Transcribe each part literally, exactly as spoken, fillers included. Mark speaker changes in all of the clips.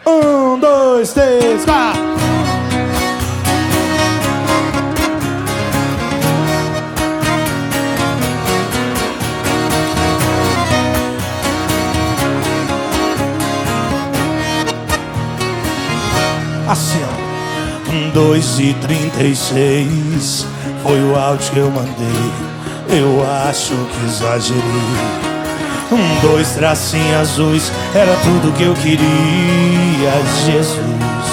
Speaker 1: Um, dois, três, quatro. Assim, ó. Um, dois e trinta e seis foi o áudio que eu mandei. Eu acho que exagerei. Um, dois tracinhos azuis, era tudo que eu queria, Jesus.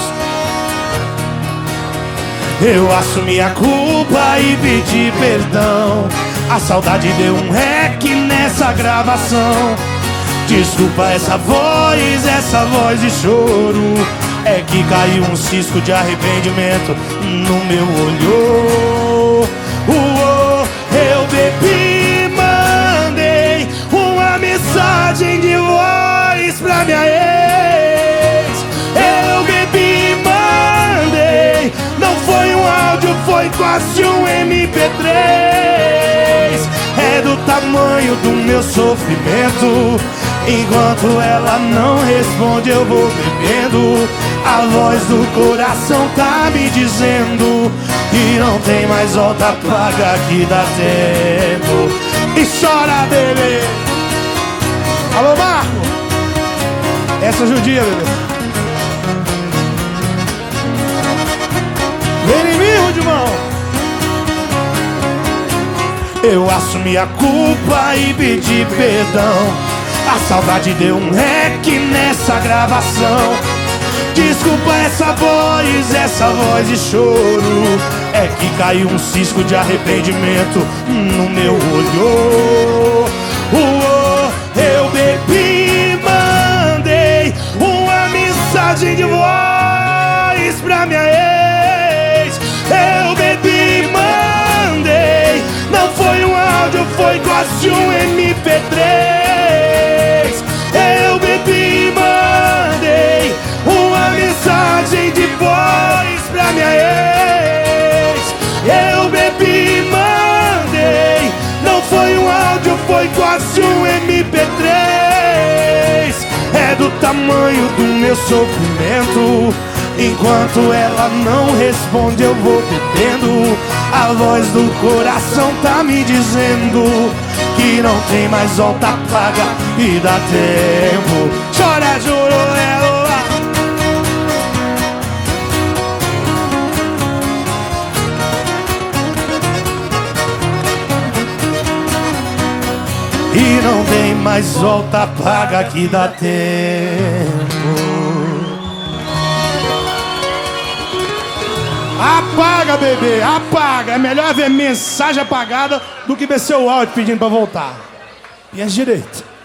Speaker 1: Eu assumi a culpa e pedi perdão. A saudade deu um rec nessa gravação. Desculpa essa voz, essa voz de choro. É que caiu um cisco de arrependimento no meu olho. Uou, eu bebi, mandei uma mensagem de voz pra minha ex. Eu bebi, mandei, não foi um áudio, foi quase um M P três. É do tamanho do meu sofrimento. Enquanto ela não responde, eu vou bebendo. A voz do coração tá me dizendo que não tem mais volta, paga que dá tempo. E chora, bebê. Alô, Marco. Essa é judia, bebê. Vem em mim, Rudimão. Eu assumi a culpa e pedi perdão. A saudade deu um rec nessa gravação. Desculpa essa voz, essa voz de choro. É que caiu um cisco de arrependimento no meu olho. Uou, eu bebi, mandei uma mensagem de voz pra minha ex. Eu bebi, mandei, não foi um áudio, foi quase um M P três. Eu bebi, mandei uma mensagem de voz pra minha ex. Eu bebi, mandei, não foi um áudio, foi quase um M P três. É do tamanho do meu sofrimento. Enquanto ela não responde, eu vou bebendo. A voz do coração tá me dizendo que não tem mais volta, paga e dá tempo. Chora, juro, ela. E não tem mais volta, paga que dá tempo. Apaga, bebê, apaga. É melhor ver mensagem apagada do que ver seu áudio pedindo pra voltar. E é direito.